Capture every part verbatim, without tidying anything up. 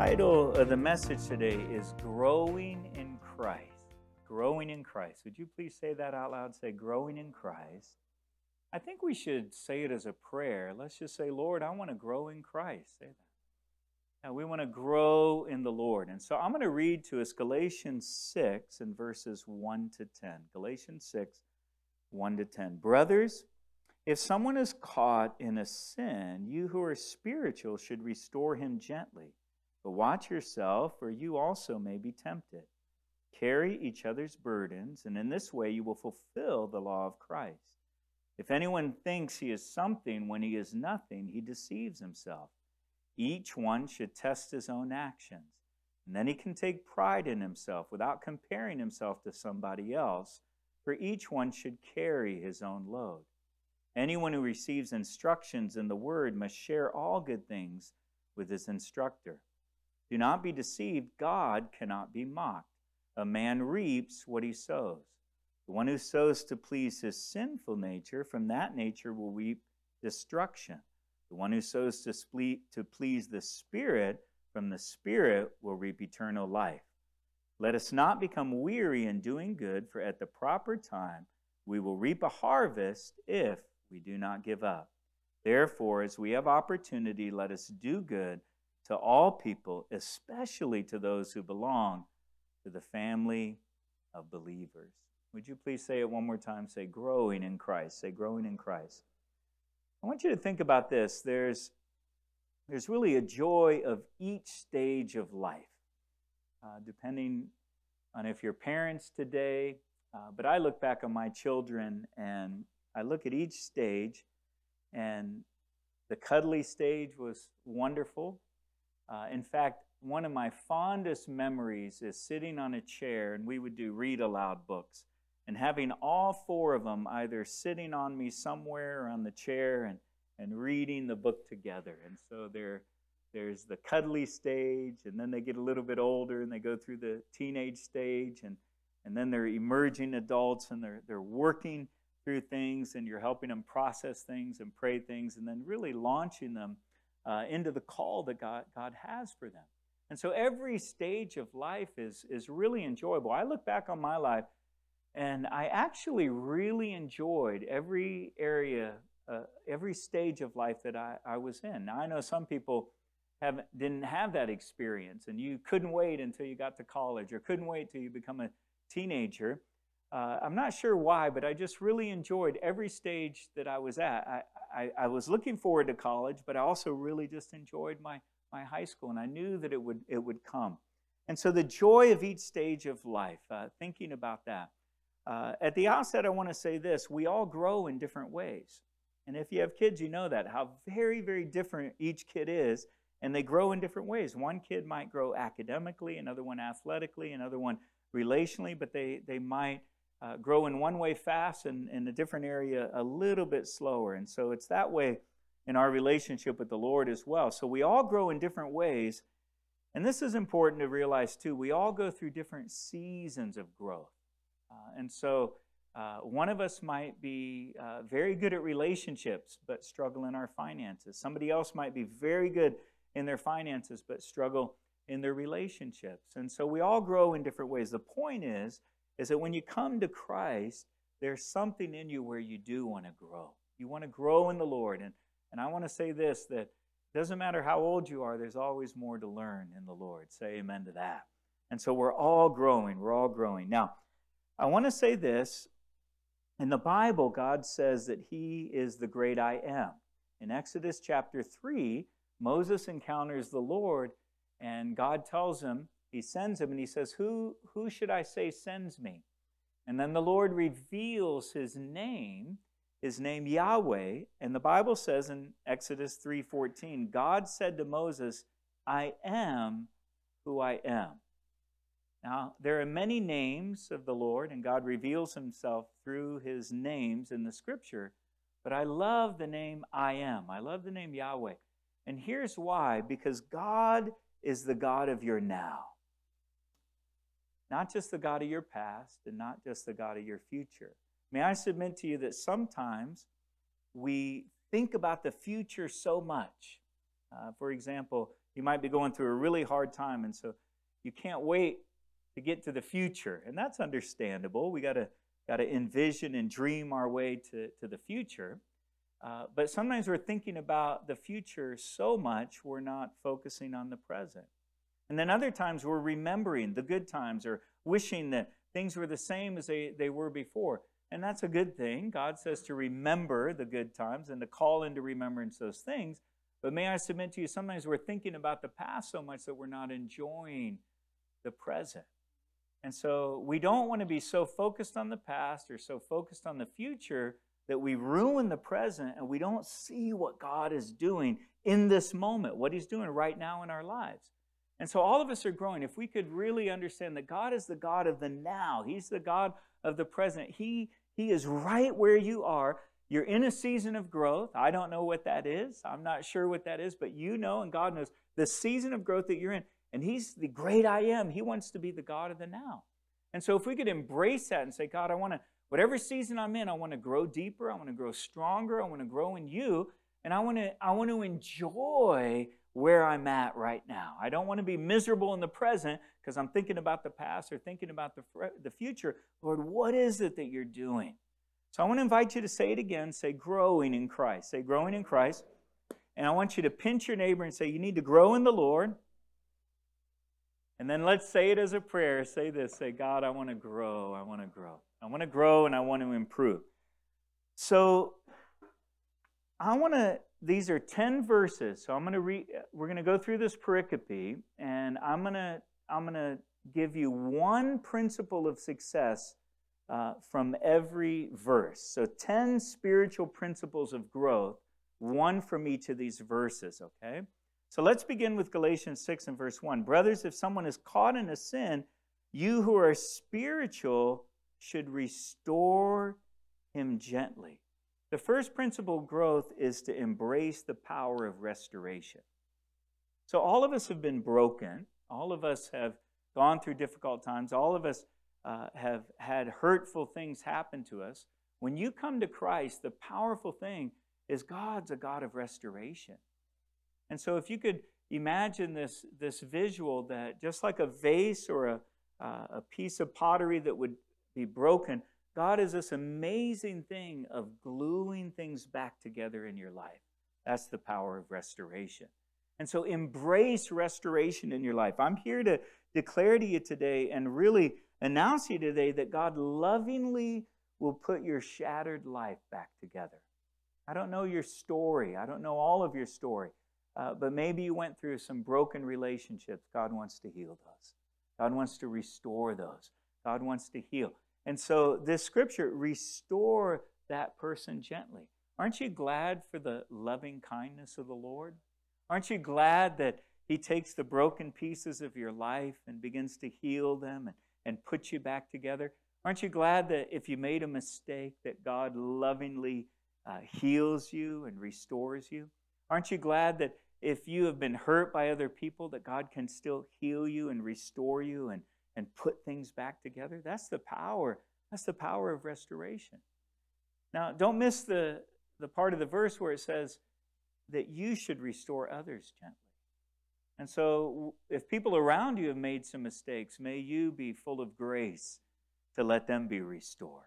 title of the message today is Growing in Christ. Growing in Christ. Would you please say that out loud? Say, growing in Christ. I think we should say it as a prayer. Let's just say, Lord, I want to grow in Christ. Say that. Now, we want to grow in the Lord. And so I'm going to read to us Galatians six and verses one to ten. Galatians six, one to ten. Brothers, if someone is caught in a sin, you who are spiritual should restore him gently. But watch yourself, or you also may be tempted. Carry each other's burdens, and in this way you will fulfill the law of Christ. If anyone thinks he is something when he is nothing, he deceives himself. Each one should test his own actions, and then he can take pride in himself without comparing himself to somebody else, for each one should carry his own load. Anyone who receives instructions in the word must share all good things with his instructor. Do not be deceived, God cannot be mocked. A man reaps what he sows. The one who sows to please his sinful nature, from that nature will reap destruction. The one who sows to, sple- to please the Spirit, from the Spirit will reap eternal life. Let us not become weary in doing good, for at the proper time we will reap a harvest if we do not give up. Therefore, as we have opportunity, let us do good to all people, especially to those who belong to the family of believers. Would you please say it one more time? Say, growing in Christ. Say, growing in Christ. I want you to think about this. There's, there's really a joy of each stage of life, uh, depending on if you're parents today. Uh, but I look back on my children, and I look at each stage, and the cuddly stage was wonderful. Uh, in fact, one of my fondest memories is sitting on a chair, and we would do read aloud books, and having all four of them either sitting on me somewhere on the chair and, and reading the book together. And so there, there's the cuddly stage, and then they get a little bit older, and they go through the teenage stage, and, and then they're emerging adults, and they're, they're working through things, and you're helping them process things and pray things, and then really launching them uh, into the call that God, God has for them. And so every stage of life is, is really enjoyable. I look back on my life, and I actually really enjoyed every area, uh, every stage of life that I, I was in. Now, I know some people have, didn't have that experience, and you couldn't wait until you got to college, or couldn't wait till you become a teenager. Uh, I'm not sure why, but I just really enjoyed every stage that I was at. I, I, I was looking forward to college, but I also really just enjoyed my, my high school, and I knew that it would, it would come. And so the joy of each stage of life, uh, thinking about that. Uh, at the outset, I want to say this. We all grow in different ways. And if you have kids, you know that, how very, very different each kid is, and they grow in different ways. One kid might grow academically, another one athletically, another one relationally, but they, they might Uh, grow in one way fast and in a different area a little bit slower. And so it's that way in our relationship with the Lord as well. So we all grow in different ways. And this is important to realize too. We all go through different seasons of growth. Uh, and so uh, one of us might be uh, very good at relationships but struggle in our finances. Somebody else might be very good in their finances but struggle in their relationships. And so we all grow in different ways. The point is, is that when you come to Christ, there's something in you where you do want to grow. You want to grow in the Lord. And, and I want to say this, that it doesn't matter how old you are, there's always more to learn in the Lord. Say amen to that. And so we're all growing. We're all growing. Now, I want to say this. In the Bible, God says that He is the great I am. In Exodus chapter three, Moses encounters the Lord, and God tells him, He sends him, and He says, who, who should I say sends me? And then the Lord reveals His name, His name Yahweh, and the Bible says in Exodus three fourteen, God said to Moses, I am who I am. Now, there are many names of the Lord, and God reveals Himself through His names in the Scripture, but I love the name I am. I love the name Yahweh. And here's why, because God is the God of your now. Not just the God of your past, and not just the God of your future. May I submit to you that sometimes we think about the future so much. Uh, for example, you might be going through a really hard time, and so you can't wait to get to the future. And that's understandable. We got to got to envision and dream our way to, to the future. Uh, but sometimes we're thinking about the future so much we're not focusing on the present. And then other times we're remembering the good times or wishing that things were the same as they, they were before. And that's a good thing. God says to remember the good times and to call into remembrance those things. But may I submit to you, sometimes we're thinking about the past so much that we're not enjoying the present. And so we don't want to be so focused on the past or so focused on the future that we ruin the present and we don't see what God is doing in this moment, what He's doing right now in our lives. And so all of us are growing. If we could really understand that God is the God of the now, He's the God of the present. He, he is right where you are. You're in a season of growth. I don't know what that is. I'm not sure what that is, but you know and God knows the season of growth that you're in. And He's the great I am. He wants to be the God of the now. And so if we could embrace that and say, God, I want to, whatever season I'm in, I want to grow deeper. I want to grow stronger. I want to grow in you. And I want to, I want to enjoy where I'm at right now. I don't want to be miserable in the present because I'm thinking about the past or thinking about the, the future. Lord, what is it that you're doing? So I want to invite you to say it again. Say growing in Christ. Say growing in Christ. And I want you to pinch your neighbor and say you need to grow in the Lord. And then let's say it as a prayer. Say this. Say, God, I want to grow. I want to grow. I want to grow and I want to improve. So I want to, these are ten verses. So I'm going to read, we're going to go through this pericope, and I'm going to, I'm going to give you one principle of success uh, from every verse. So ten spiritual principles of growth, one from each of these verses, okay? So let's begin with Galatians six and verse one. Brothers, if someone is caught in a sin, you who are spiritual should restore him gently. The first principle of growth is to embrace the power of restoration. So all of us have been broken. All of us have gone through difficult times. All of us uh, have had hurtful things happen to us. When you come to Christ, the powerful thing is God's a God of restoration. And so if you could imagine this, this visual that just like a vase or a, uh, a piece of pottery that would be broken, God is this amazing thing of gluing things back together in your life. That's the power of restoration. And so embrace restoration in your life. I'm here to declare to you today and really announce to you today that God lovingly will put your shattered life back together. I don't know your story. I don't know all of your story. Uh, but maybe you went through some broken relationships. God wants to heal those. God wants to restore those. God wants to heal. And so this scripture, restore that person gently. Aren't you glad for the loving kindness of the Lord? Aren't you glad that He takes the broken pieces of your life and begins to heal them and, and put you back together? Aren't you glad that if you made a mistake, that God lovingly uh, heals you and restores you? Aren't you glad that if you have been hurt by other people, that God can still heal you and restore you and, and put things back together? That's the power. That's the power of restoration. Now, don't miss the, the part of the verse where it says that you should restore others gently. And so if people around you have made some mistakes, may you be full of grace to let them be restored.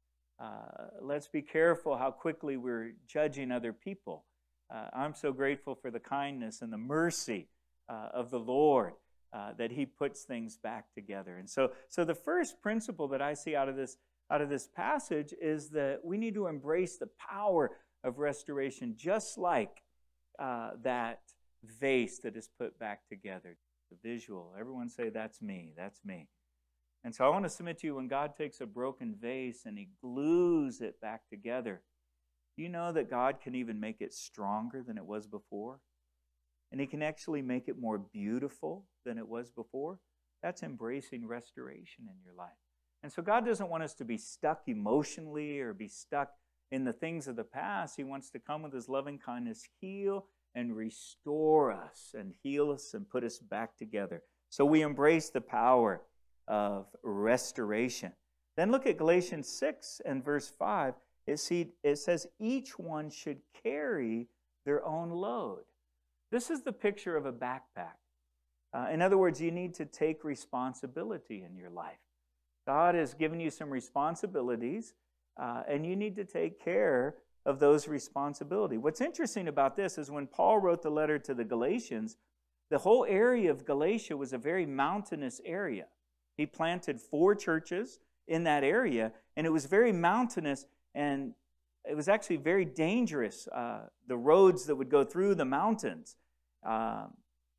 Uh, let's be careful how quickly we're judging other people. Uh, I'm so grateful for the kindness and the mercy uh, of the Lord uh, that He puts things back together. And so, so the first principle that I see out of this out of this passage is that we need to embrace the power of restoration, just like uh, that vase that is put back together. The visual. Everyone say, "That's me. That's me." And so I want to submit to you, when God takes a broken vase and He glues it back together, do you know that God can even make it stronger than it was before? And He can actually make it more beautiful than it was before? That's embracing restoration in your life. And so God doesn't want us to be stuck emotionally or be stuck in the things of the past. He wants to come with His loving kindness, heal and restore us and heal us and put us back together. So we embrace the power of restoration. Then look at Galatians six and verse five. It, see, it says each one should carry their own load. This is the picture of a backpack. Uh, in other words, you need to take responsibility in your life. God has given you some responsibilities, uh, and you need to take care of those responsibilities. What's interesting about this is when Paul wrote the letter to the Galatians, the whole area of Galatia was a very mountainous area. He planted four churches in that area, and it was very mountainous, and it was actually very dangerous, uh, the roads that would go through the mountains. Um,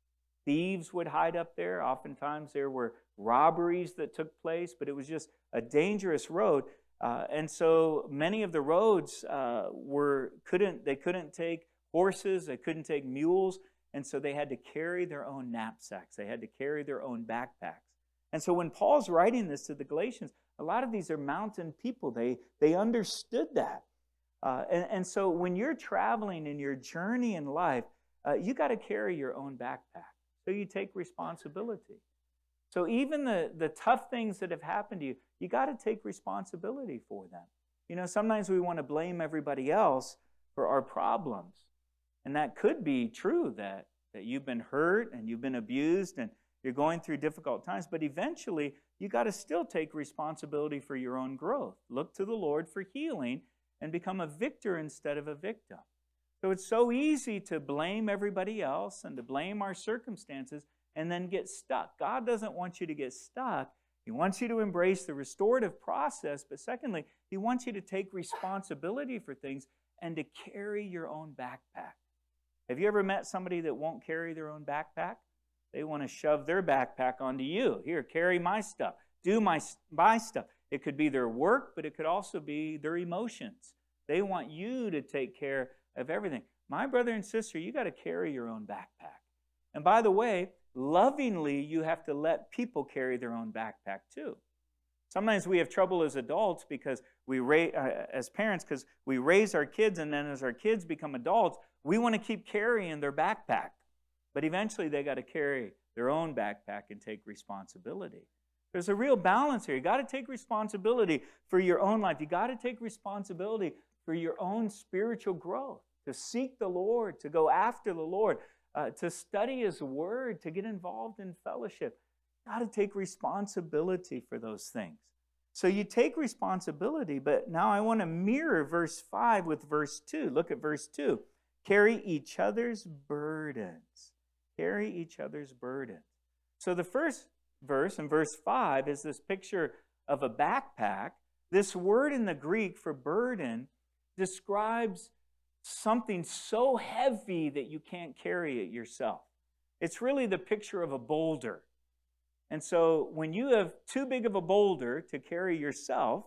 thieves would hide up there. Oftentimes there were robberies that took place, but it was just a dangerous road. Uh, and so many of the roads uh, were couldn't they couldn't take horses, they couldn't take mules, and so they had to carry their own knapsacks. They had to carry their own backpacks. And so when Paul's writing this to the Galatians, a lot of these are mountain people. They they understood that. Uh, and, and so when you're traveling in your journey in life, uh, you got to carry your own backpack. So you take responsibility. So even the, the tough things that have happened to you, you got to take responsibility for them. You know, sometimes we want to blame everybody else for our problems. And that could be true, that, that you've been hurt and you've been abused and you're going through difficult times. But eventually, you got to still take responsibility for your own growth. Look to the Lord for healing and become a victor instead of a victim. So it's so easy to blame everybody else and to blame our circumstances and then get stuck. God doesn't want you to get stuck. He wants you to embrace the restorative process, but secondly, He wants you to take responsibility for things and to carry your own backpack. Have you ever met somebody that won't carry their own backpack? They want to shove their backpack onto you. Here, carry my stuff. Do my, my stuff. It could be their work, but it could also be their emotions. They want you to take care of everything. My brother and sister, you got to carry your own backpack. And by the way, lovingly, you have to let people carry their own backpack too. Sometimes we have trouble as adults because we ra- uh, as parents because we raise our kids, and then as our kids become adults, we want to keep carrying their backpack. But eventually they got to carry their own backpack and take responsibility. There's a real balance here. You got to take responsibility for your own life. You got to take responsibility for your own spiritual growth, to seek the Lord, to go after the Lord, uh, to study His Word, to get involved in fellowship. You got to take responsibility for those things. So you take responsibility, but now I want to mirror verse five with verse two. Look at verse two. Carry each other's burdens. Carry each other's burdens. So the first verse, in verse five, is this picture of a backpack. This word in the Greek for burden describes something so heavy that you can't carry it yourself. It's really the picture of a boulder. And so when you have too big of a boulder to carry yourself,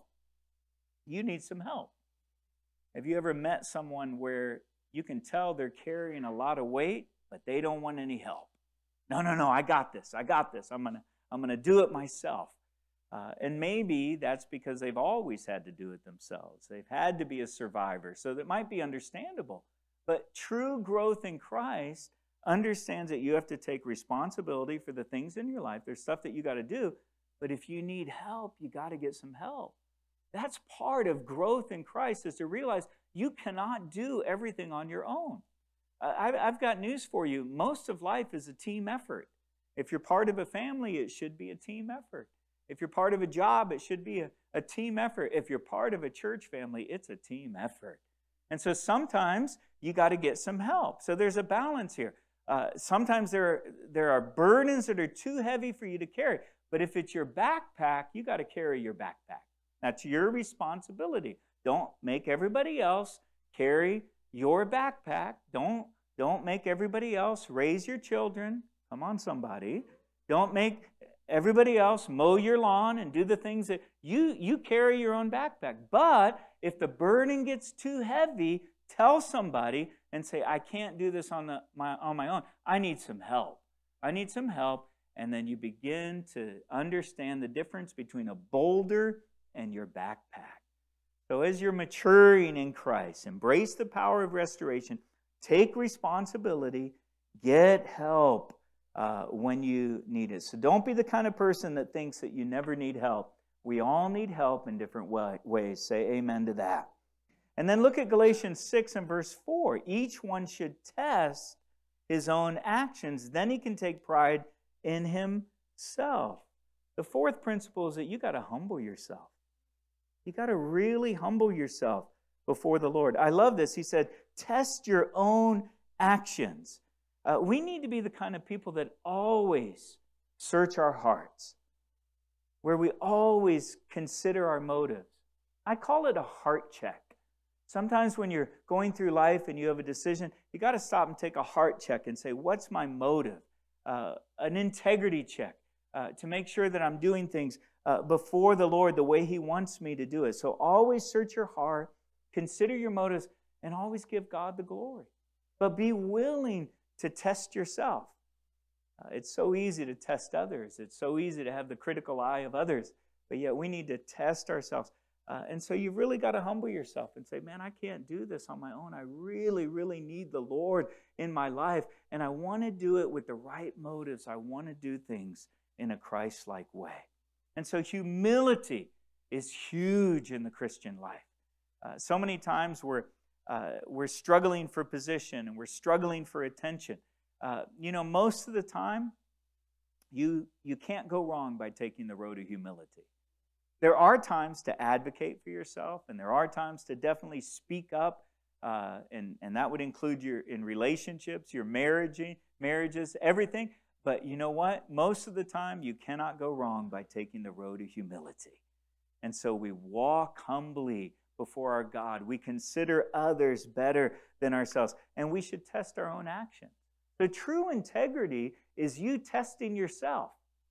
you need some help. Have you ever met someone where you can tell they're carrying a lot of weight, but they don't want any help? No, no, no, I got this. I got this. I'm going to I'm going to do it myself. Uh, and maybe that's because they've always had to do it themselves. They've had to be a survivor, so that might be understandable. But true growth in Christ understands that you have to take responsibility for the things in your life. There's stuff that you got to do, but if you need help, you got to get some help. That's part of growth in Christ, is to realize you cannot do everything on your own. Uh, I've, I've got news for you. Most of life is a team effort. If you're part of a family, it should be a team effort. If you're part of a job, it should be a, a team effort. If you're part of a church family, it's a team effort. And so sometimes you got to get some help. So there's a balance here. Uh, sometimes there are, there are burdens that are too heavy for you to carry. But if it's your backpack, you got to carry your backpack. That's your responsibility. Don't make everybody else carry your backpack. Don't, don't make everybody else raise your children. Come on, somebody. Don't make everybody else mow your lawn and do the things that you, you carry your own backpack. But if the burden gets too heavy, tell somebody and say, I can't do this on, the, my, on my own. I need some help. I need some help. And then you begin to understand the difference between a boulder and your backpack. So as you're maturing in Christ, embrace the power of restoration, take responsibility, get help uh, when you need it. So don't be the kind of person that thinks that you never need help. We all need help in different way, ways. Say amen to that. And then look at Galatians six and verse four. Each one should test his own actions. Then he can take pride in himself. The fourth principle is that you got to humble yourself. You got to really humble yourself before the Lord. I love this. He said, test your own actions. Uh, we need to be the kind of people that always search our hearts, where we always consider our motives. I call it a heart check. Sometimes when you're going through life and you have a decision, you got to stop and take a heart check and say, what's my motive? Uh, an integrity check uh, to make sure that I'm doing things uh, before the Lord the way he wants me to do it. So always search your heart, consider your motives, and always give God the glory. But be willing to test yourself. Uh, it's so easy to test others. It's so easy to have the critical eye of others. But yet we need to test ourselves. Uh, and so you've really got to humble yourself and say, man, I can't do this on my own. I really, really need the Lord in my life. And I want to do it with the right motives. I want to do things in a Christ-like way. And so humility is huge in the Christian life. Uh, so many times we're, uh, we're struggling for position and we're struggling for attention. Uh, you know, most of the time, you, you can't go wrong by taking the road of humility. There are times to advocate for yourself, and there are times to definitely speak up, uh, and, and that would include your in relationships, your marriage, marriages, everything. But you know what? Most of the time, you cannot go wrong by taking the road of humility. And so we walk humbly before our God. We consider others better than ourselves, and we should test our own actions. The true integrity is you testing yourself.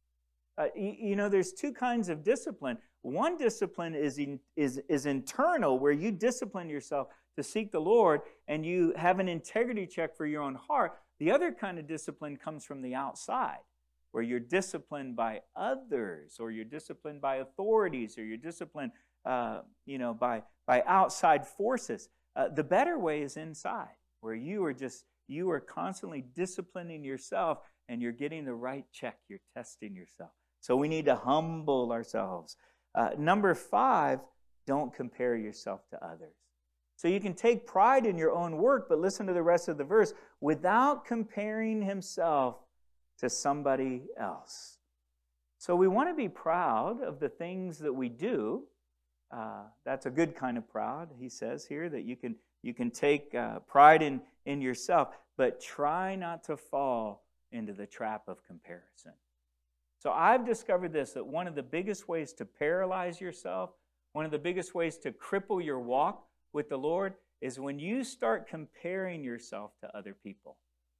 Uh, you, you know, there's two kinds of discipline. One discipline is, in, is, is internal, where you discipline yourself to seek the Lord, and you have an integrity check for your own heart. The other kind of discipline comes from the outside, where you're disciplined by others, or you're disciplined by authorities, or you're disciplined uh, you know, by, by outside forces. Uh, the better way is inside, where you are just you are constantly disciplining yourself, and you're getting the right check. You're testing yourself. So we need to humble ourselves. Uh, number five, don't compare yourself to others. So you can take pride in your own work, but listen to the rest of the verse, without comparing himself to somebody else. So we want to be proud of the things that we do. Uh, that's a good kind of proud, he says here, that you can you can take uh, pride in, in yourself, but try not to fall into the trap of comparison. So I've discovered this, that one of the biggest ways to paralyze yourself, one of the biggest ways to cripple your walk with the Lord, is when you start comparing yourself to other people.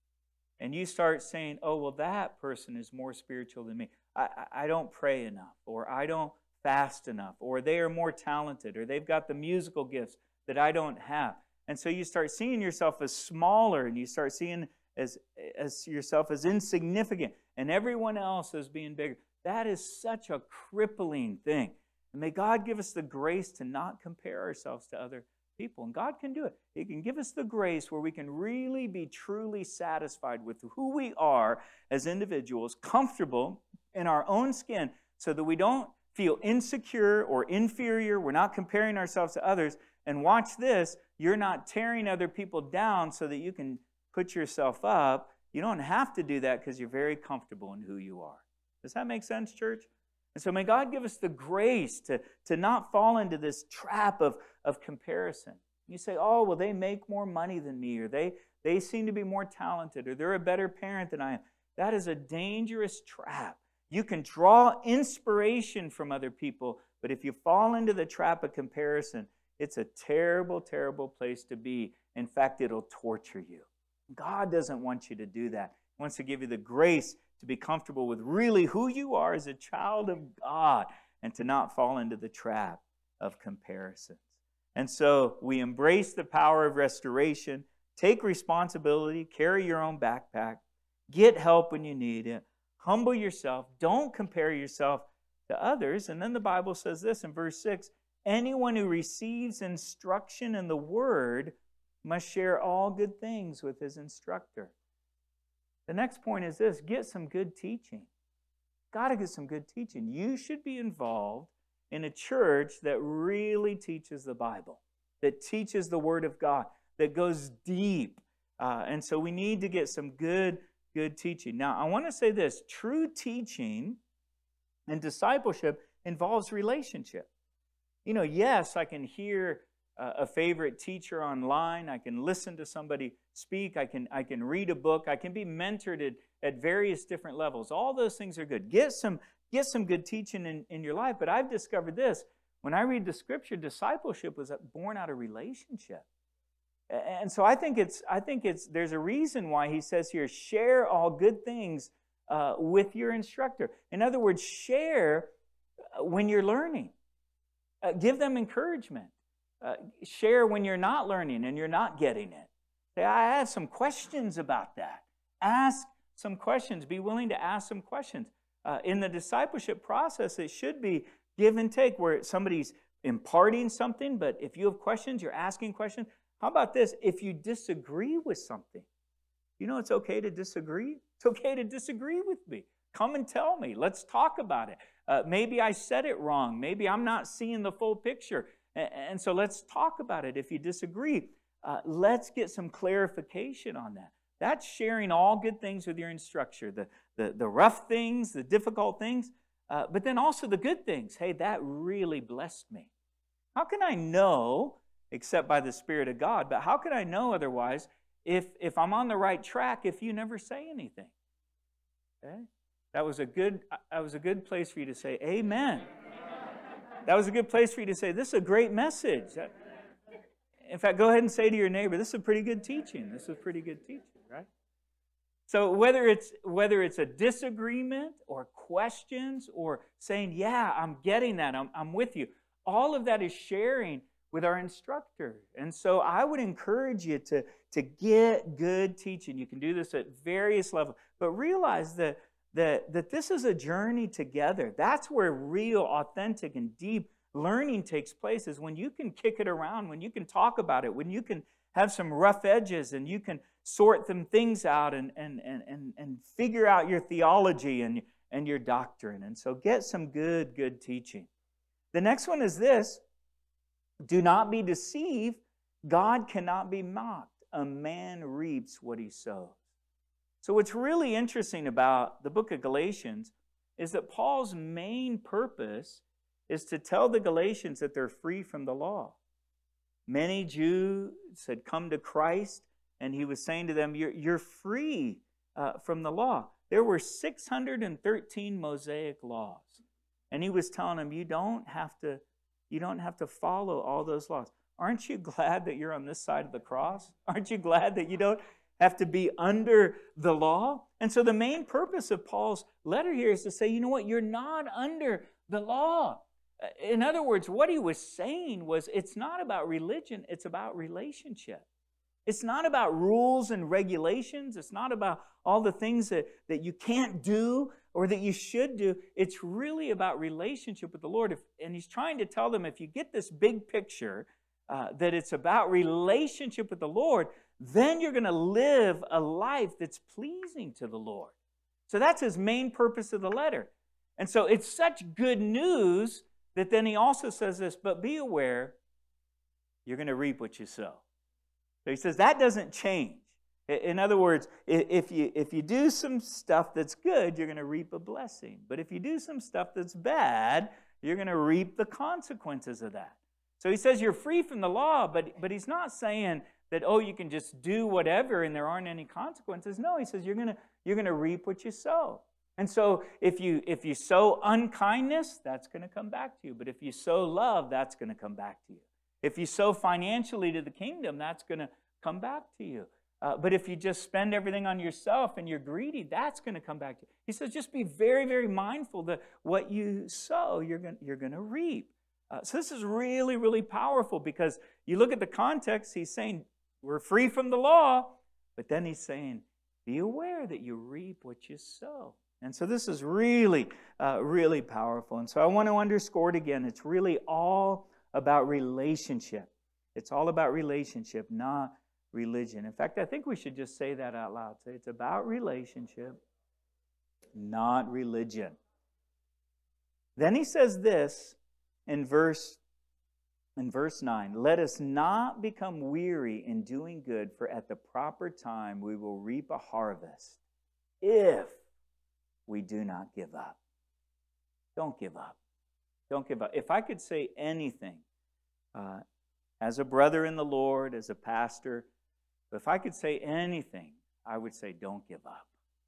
And you start saying, oh, well, that person is more spiritual than me. I, I don't pray enough, or I don't fast enough, or they are more talented, or they've got the musical gifts that I don't have. And so you start seeing yourself as smaller, and you start seeing as, as yourself as insignificant, and everyone else as being bigger. That is such a crippling thing. And may God give us the grace to not compare ourselves to other people. And God can do it. He can give us the grace where we can really be truly satisfied with who we are as individuals, comfortable in our own skin, so that we don't feel insecure or inferior. We're not comparing ourselves to others. And watch this, you're not tearing other people down so that you can put yourself up. You don't have to do that because you're very comfortable in who you are. Does that make sense, church? And so may God give us the grace to, to not fall into this trap of, of comparison. You say, oh, well, they make more money than me, or they, they seem to be more talented, or they're a better parent than I am. That is a dangerous trap. You can draw inspiration from other people, but if you fall into the trap of comparison, it's a terrible, terrible place to be. In fact, it'll torture you. God doesn't want you to do that. He wants to give you the grace to be comfortable with really who you are as a child of God, and to not fall into the trap of comparisons. And so we embrace the power of restoration, take responsibility, carry your own backpack, get help when you need it, humble yourself, don't compare yourself to others. And then the Bible says this in verse six, anyone who receives instruction in the word must share all good things with his instructor. The next point is this, get some good teaching. Got to get some good teaching. You should be involved in a church that really teaches the Bible, that teaches the Word of God, that goes deep, Uh, and so we need to get some good, good teaching. Now, I want to say this. True teaching and discipleship involves relationship. You know, yes, I can hear uh, a favorite teacher online. I can listen to somebody speak. I can, I can read a book. I can be mentored at, at various different levels. All those things are good. Get some, get some good teaching in, in your life. But I've discovered this. When I read the Scripture, discipleship was born out of relationship. And so I think it's, I think it's, there's a reason why he says here, share all good things uh, with your instructor. In other words, share when you're learning. Uh, give them encouragement. Uh, share when you're not learning and you're not getting it. Say, I have some questions about that. Ask some questions. Be willing to ask some questions. Uh, in the discipleship process, it should be give and take, where somebody's imparting something, but if you have questions, you're asking questions. How about this? If you disagree with something, you know it's okay to disagree? It's okay to disagree with me. Come and tell me. Let's talk about it. Uh, maybe I said it wrong. Maybe I'm not seeing the full picture. And, and so let's talk about it. If you disagree, uh, let's get some clarification on that. That's sharing all good things with your instructor. The, the, the rough things, the difficult things, uh, but then also the good things. Hey, that really blessed me. How can I know, except by the Spirit of God, but how can I know otherwise if, if I'm on the right track if you never say anything? Okay? That was a good, that was a good place for you to say, amen. That was a good place for you to say, this is a great message. In fact, go ahead and say to your neighbor, this is a pretty good teaching. This is pretty good teaching, right? So whether it's, whether it's a disagreement or questions or saying, yeah, I'm getting that, I'm, I'm with you, all of that is sharing with our instructor. And so I would encourage you to, to get good teaching. You can do this at various levels, but realize that That, that this is a journey together. That's where real, authentic, and deep learning takes place, is when you can kick it around, when you can talk about it, when you can have some rough edges and you can sort some things out and, and, and, and, and figure out your theology and, and your doctrine. And so get some good, good teaching. The next one is this: do not be deceived. God cannot be mocked. A man reaps what he sows. So what's really interesting about the book of Galatians is that Paul's main purpose is to tell the Galatians that they're free from the law. Many Jews had come to Christ, and he was saying to them, you're, you're free uh, from the law. There were six hundred thirteen Mosaic laws. And he was telling them, you don't have to, you don't have to follow all those laws. Aren't you glad that you're on this side of the cross? Aren't you glad that you don't have to be under the law? And so the main purpose of Paul's letter here is to say, you know what, you're not under the law. In other words, what he was saying was, it's not about religion, it's about relationship. It's not about rules and regulations. It's not about all the things that, that you can't do or that you should do. It's really about relationship with the Lord. If, and he's trying to tell them, if you get this big picture, uh, that it's about relationship with the Lord, then you're going to live a life that's pleasing to the Lord. So that's his main purpose of the letter. And so it's such good news that then he also says this, but be aware, you're going to reap what you sow. So he says that doesn't change. In other words, if you, if you do some stuff that's good, you're going to reap a blessing. But if you do some stuff that's bad, you're going to reap the consequences of that. So he says you're free from the law, but, but he's not saying that, oh, you can just do whatever and there aren't any consequences. No, he says you're going to you're going to reap what you sow. And so if you if you sow unkindness, that's going to come back to you. But if you sow love, that's going to come back to you. If you sow financially to the kingdom, that's going to come back to you. Uh, but if you just spend everything on yourself and you're greedy, that's going to come back to you. He says just be very, very mindful that what you sow, you're going you're going to reap. Uh, so this is really, really powerful, because you look at the context, he's saying we're free from the law, but then he's saying be aware that you reap what you sow. And so this is really, uh, really powerful. And so I want to underscore it again. It's really all about relationship. It's all about relationship, not religion. In fact, I think we should just say that out loud. Say it's about relationship, not religion. Then he says this in verse In verse nine, let us not become weary in doing good, for at the proper time we will reap a harvest if we do not give up. Don't give up. Don't give up. If I could say anything, uh, as a brother in the Lord, as a pastor, if I could say anything, I would say don't give up.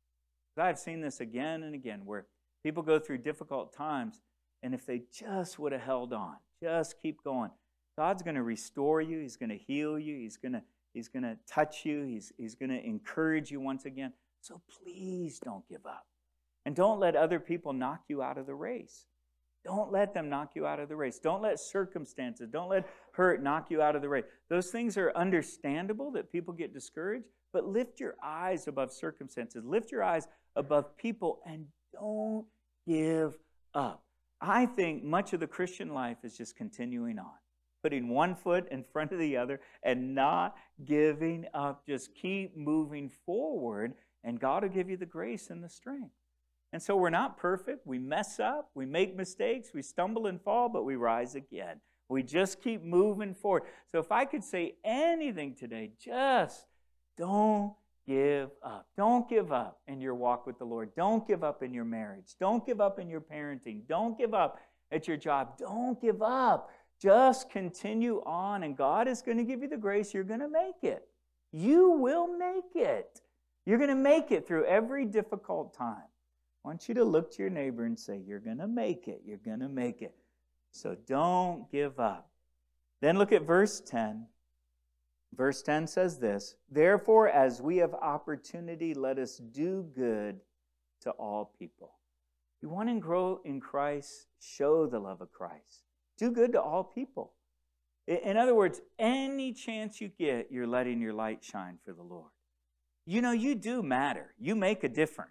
I've seen this again and again where people go through difficult times, and if they just would have held on, just keep going, God's going to restore you. He's going to heal you. He's going to, he's going to touch you. He's, he's going to encourage you once again. So please don't give up. And don't let other people knock you out of the race. Don't let them knock you out of the race. Don't let circumstances, don't let hurt knock you out of the race. Those things are understandable that people get discouraged, but lift your eyes above circumstances. Lift your eyes above people and don't give up. I think much of the Christian life is just continuing on, putting one foot in front of the other and not giving up. Just keep moving forward, and God will give you the grace and the strength. And so we're not perfect. We mess up. We make mistakes. We stumble and fall, but we rise again. We just keep moving forward. So if I could say anything today, just don't give up. Don't give up in your walk with the Lord. Don't give up in your marriage. Don't give up in your parenting. Don't give up at your job. Don't give up. Just continue on, and God is going to give you the grace. You're going to make it. You will make it. You're going to make it through every difficult time. I want you to look to your neighbor and say, you're going to make it. You're going to make it. So don't give up. Then look at verse ten. Verse ten says this, therefore, as we have opportunity, let us do good to all people. You want to grow in Christ? Show the love of Christ. Do good to all people. In other words, any chance you get, you're letting your light shine for the Lord. You know, you do matter. You make a difference.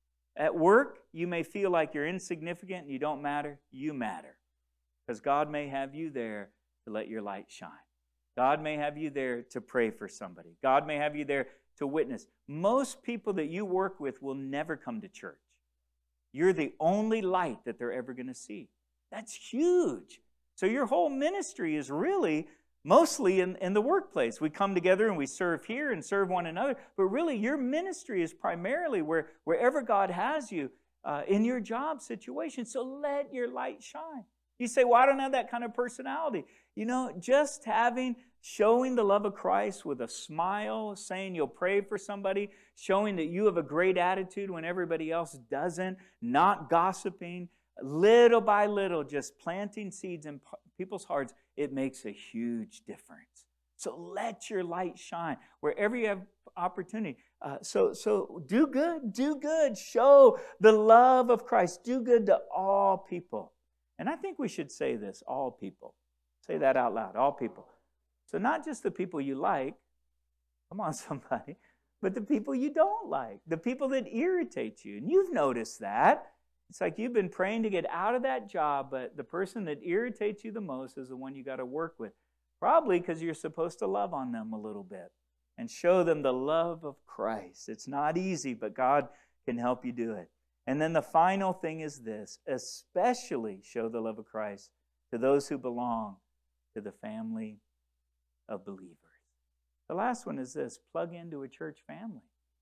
At work, you may feel like you're insignificant and you don't matter. You matter. Because God may have you there to let your light shine. God may have you there to pray for somebody. God may have you there to witness. Most people that you work with will never come to church. You're the only light that they're ever going to see. That's huge. So your whole ministry is really mostly in, in the workplace. We come together and we serve here and serve one another. But really, your ministry is primarily where, wherever God has you uh, in your job situation. So let your light shine. You say, well, I don't have that kind of personality. You know, just having, showing the love of Christ with a smile, saying you'll pray for somebody, showing that you have a great attitude when everybody else doesn't, not gossiping, little by little, just planting seeds in people's hearts, it makes a huge difference. So let your light shine wherever you have opportunity. Uh, so, so do good, do good. Show the love of Christ. Do good to all people. And I think we should say this, all people. Say that out loud, all people. So not just the people you like, come on somebody, but the people you don't like, the people that irritate you. And you've noticed that. It's like you've been praying to get out of that job, but the person that irritates you the most is the one you got to work with. Probably because you're supposed to love on them a little bit and show them the love of Christ. It's not easy, but God can help you do it. And then the final thing is this, especially show the love of Christ to those who belong to the family of believers. The last one is this, plug into a church family.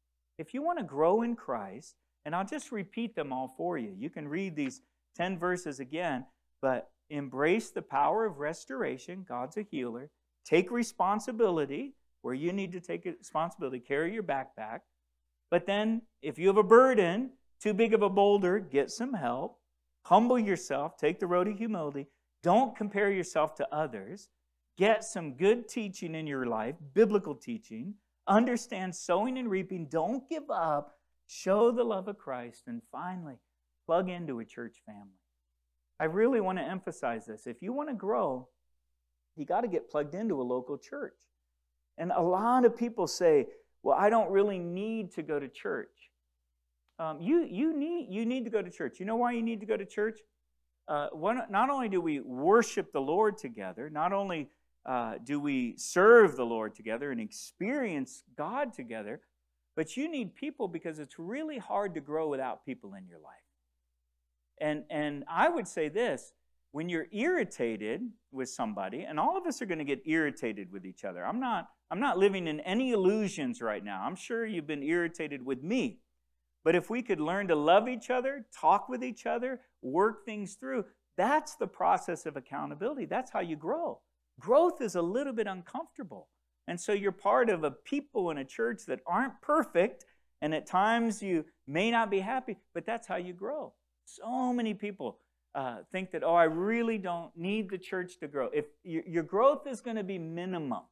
If you want to grow in Christ, and I'll just repeat them all for you. You can read these ten verses again, but embrace the power of restoration. God's a healer. Take responsibility where you need to take responsibility. Carry your backpack. But then if you have a burden, too big of a boulder, get some help. Humble yourself. Take the road of humility. Don't compare yourself to others. Get some good teaching in your life, biblical teaching. Understand sowing and reaping. Don't give up. Show the love of Christ. And finally, plug into a church family. I really want to emphasize this. If you want to grow, you got to get plugged into a local church. And a lot of people say, well, I don't really need to go to church. Um, you, you, need, you need to go to church. You know why you need to go to church? Uh, one, not only do we worship the Lord together, not only uh, do we serve the Lord together and experience God together, but you need people because it's really hard to grow without people in your life. And, and I would say this, when you're irritated with somebody, and all of us are going to get irritated with each other. I'm not, I'm not living in any illusions right now. I'm sure you've been irritated with me. But if we could learn to love each other, talk with each other, work things through, that's the process of accountability. That's how you grow. Growth is a little bit uncomfortable. And so you're part of a people in a church that aren't perfect, and at times you may not be happy, but that's how you grow. So many people uh, think that, oh, I really don't need the church to grow. If your, your growth is going to be minimum,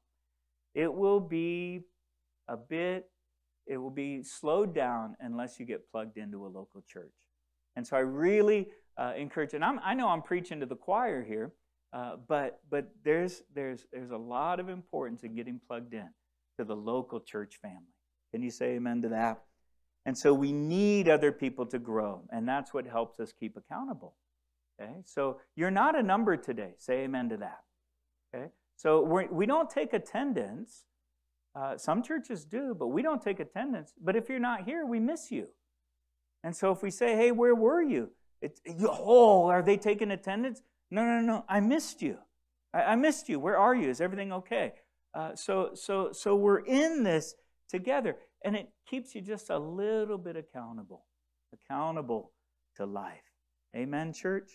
it will be a bit, it will be slowed down unless you get plugged into a local church. And so I really uh, encourage, and I'm, I know I'm preaching to the choir here, uh, but but there's there's there's a lot of importance in getting plugged in to the local church family. Can you say amen to that? And so we need other people to grow, and that's what helps us keep accountable. Okay, so you're not a number today. Say amen to that. Okay, so we're, we don't take attendance. Uh, some churches do, but we don't take attendance. But if you're not here, we miss you. And so if we say, hey, where were you? It's, oh, are they taking attendance? No, no, no, I missed you. I, I missed you. Where are you? Is everything okay? Uh, so, so, so we're in this together. And it keeps you just a little bit accountable, accountable to life. Amen, church?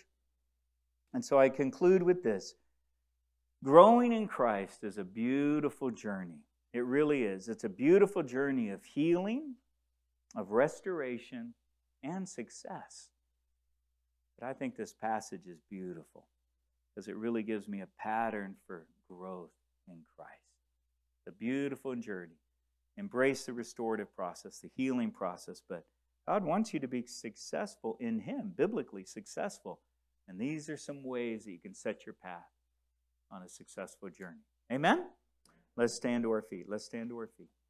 And so I conclude with this. Growing in Christ is a beautiful journey. It really is. It's a beautiful journey of healing, of restoration, and success. But I think this passage is beautiful because it really gives me a pattern for growth in Christ. The beautiful journey. Embrace the restorative process, the healing process, but God wants you to be successful in Him, biblically successful. And these are some ways that you can set your path on a successful journey. Amen? Let's stand to our feet. Let's stand to our feet.